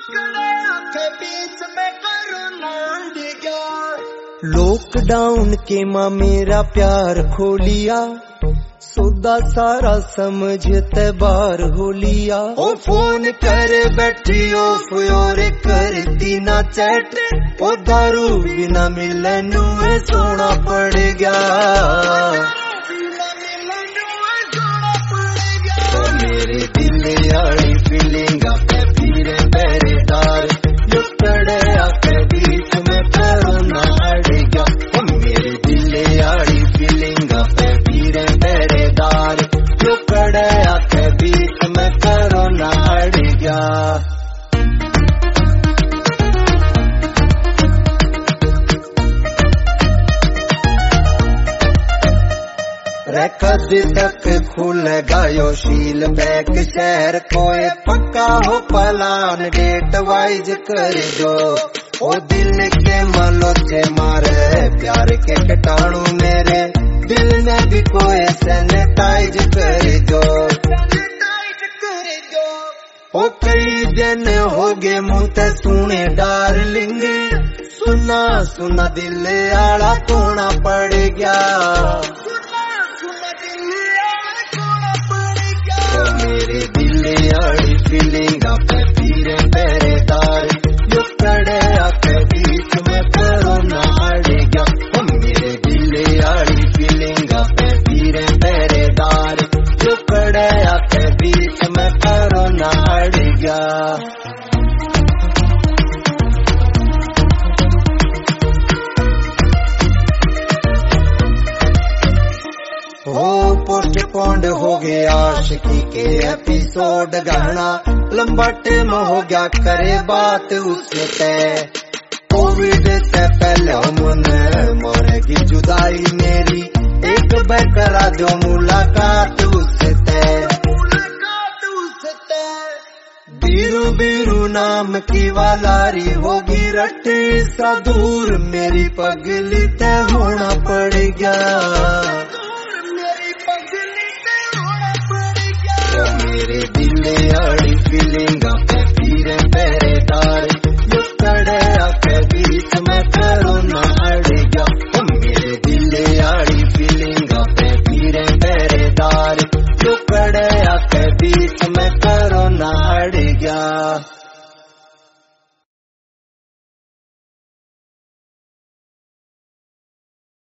Lockdown के माँ मेरा प्यार खो लिया, सौदा सारा समझते बार हो लिया। ओ फोन कर बैठी ऑफ और करती ना चैट, ओ दारू बिना मिलन सोना पड़ गया। ओ मेरे दिल आड़ी फीलिंग पे फिर पहरेदार, जो कड़े आके बीच में कोरोना अड़ गया। ओ मेरे दिल आड़ी फीलिंग पे फिर पहरेदार, जो कड़े आके बीच में कोरोना अड़ गया। कद तक खुलेगा यो शील बैक शहर, कोई पक्का हो पलान डेट वाइज कर दो। ओ दिल के मलोचे मारे प्यार के कीटाणु मेरे दिल ने भी कोई सैनिटाइज कर दो। ओ कई दिन हो गए मुँह ते सुने डार्लिंग, सुना सुना दिल आड़ा तोड़ा पड़ गया। मेरे दिल आड़ी फीलिंग पे फिर पहरेदार, जो कड़े आके बीच में कोरोना अड़ गया। मेरे दिल आड़ी फीलिंग पे फिर पहरेदार, जो कड़े आके बीच में कोरोना अड़ गया। पोस्टपोन्ड हो गया आशिकी के एपिसोड, गाना लंबा टाइम हो गया करे बात उससे तय। कोविड से पहले मन मरेगी जुदाई मेरी, एक बार करा दो मुलाकात उससे तय। बीरू बीरू नाम की वालारी होगी रट्टे सा दूर, मेरी पगली तय होना पड़ गया। मेरे दिल आड़ी फीलिंग